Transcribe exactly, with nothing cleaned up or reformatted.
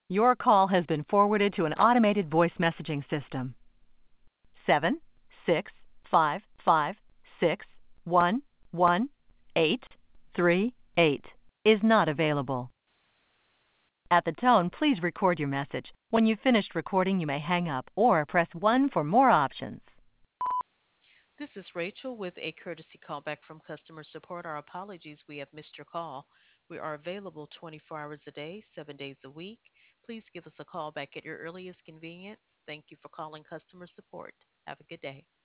Your call has been forwarded to an automated voice messaging system. Seven six five five six one one eight three eight is not available. At the tone, please record your message. When you've finished recording, you may hang up or press one for more options. This is Rachel with a courtesy callback from customer support. Our apologies, we have missed your call. We are available twenty-four hours a day, seven days a week. Please give us a call back at your earliest convenience. Thank you for calling customer support. Have a good day.